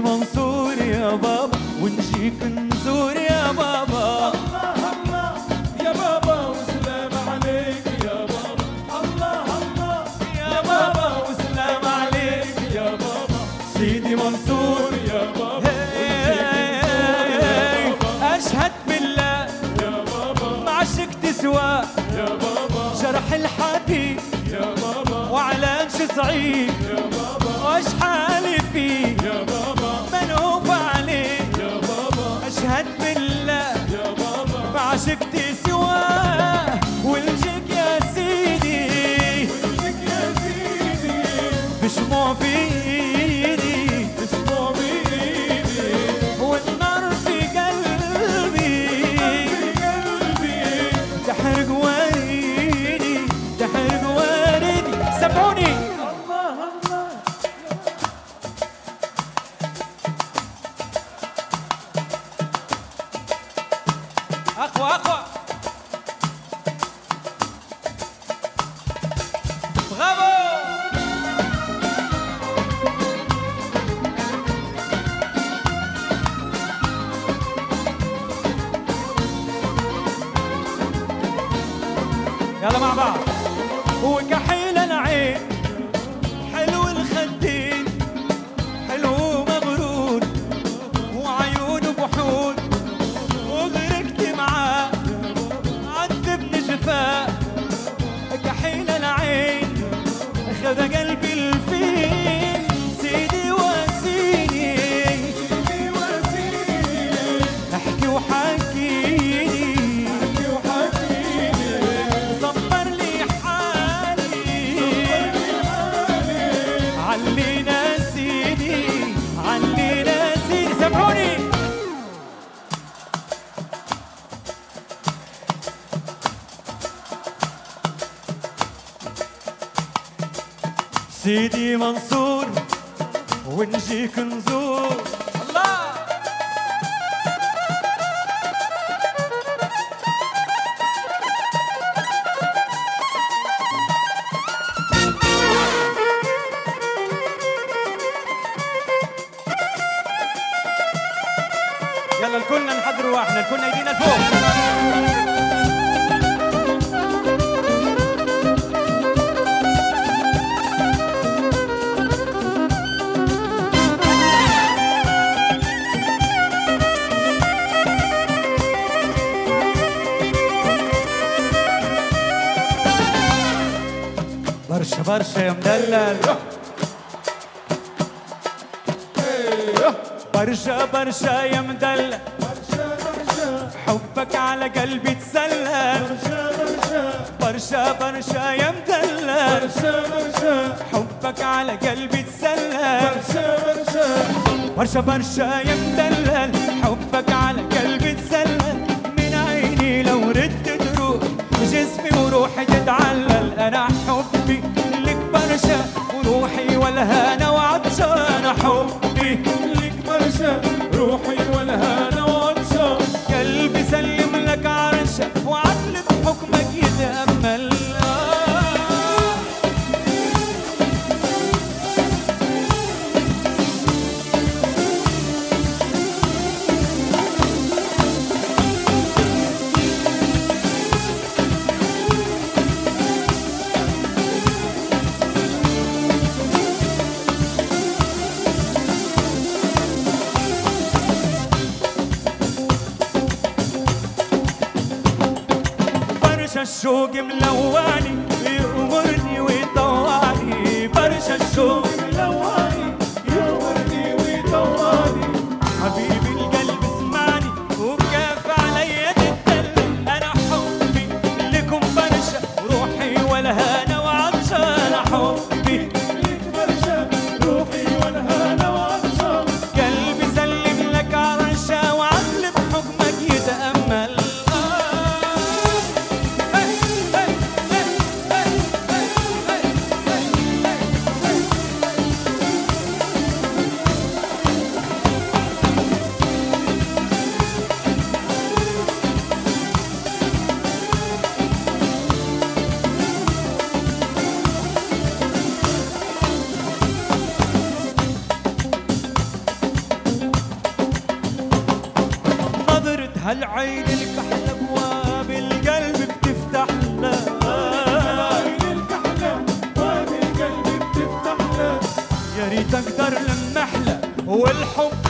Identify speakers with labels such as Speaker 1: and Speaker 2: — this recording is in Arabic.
Speaker 1: منصور يا بابا ونجيك نزور يا بابا.
Speaker 2: الله الله يا بابا وسلام عليك يا بابا. الله الله يا بابا وسلام عليك يا بابا.
Speaker 1: سيدي منصور
Speaker 2: يا بابا
Speaker 1: أشهد بالله
Speaker 2: يا بابا
Speaker 1: ما عشقت سواه
Speaker 2: يا بابا.
Speaker 1: جرح الحبيب
Speaker 2: يا بابا
Speaker 1: وعلانش صعيب
Speaker 2: يا بابا.
Speaker 1: واش حالي فيه
Speaker 2: يا بابا
Speaker 1: منوف عليه.
Speaker 2: يا بابا
Speaker 1: أشهد بالله
Speaker 2: يا بابا
Speaker 1: ما عشقت سواه ولجيك يا سيدي
Speaker 2: ولك يا سيدي
Speaker 1: بشموع في ايدي
Speaker 2: اسمع بإيدي
Speaker 1: والنار في قلبي
Speaker 2: قلبي
Speaker 1: تحرق وريدي تحرق وريدي. سمعوني
Speaker 2: الله الله.
Speaker 1: اقوى اقوى برافو. يلا مع بعض. وكحيل العين حلو الخدين حلو مغرور وعيونه بحور وغرقت معاه عذبني جفاه. كحيل العين خذ قلبي الفين سيدي وسيدي
Speaker 2: سيدي وسيدي
Speaker 1: احكي وحكيني
Speaker 2: وحكيني
Speaker 1: صبر لي حالي علينا سيدي علينا سيدي. سامحوني سيدي منصور ونجيك نزور. الله يلا الكلنا نحضر واحنا الكلنا ايدينا لفوق. برشا برشا يا مدلل برشا برشا يا مدلل
Speaker 2: برشا برشا
Speaker 1: حبك على قلبي تسلل.
Speaker 2: برشا برشا
Speaker 1: برشا برشا يا مدلل
Speaker 2: برشا برشا
Speaker 1: حبك على قلبي تسلل.
Speaker 2: برشا برشا
Speaker 1: برشا برشا يا مدلل حبك على قلبي تسلل. من عيني لو ردت تروح جسمي وروحي تتعلل. انا حبي لك برشا وروحي والهنا وعطشان. حبي
Speaker 2: لك برشا روحي والهنا وعطشان.
Speaker 1: قلبي سلم لك عرشك وعقل بحكمك يتأمل. برشا الشوق ملواني يأمرني ويطوعني. برشا الشوق
Speaker 2: ملواني يورني ويطواني.
Speaker 1: حبيبي القلب اسمعني وبكاف عليا تتدلل. انا حبي لكم برشا روحي والهنا وعطشان. حبي
Speaker 2: لك برشا روحي والهنا وعطشان.
Speaker 1: قلبي سلم لك عرشة وعقل بحكمك يتأمل. هالعين الكحلة ابواب القلب بتفتح لها،
Speaker 2: هالعين الكحلة ابواب القلب بتفتح لها.
Speaker 1: يا ريت اقدر لما احلى والحب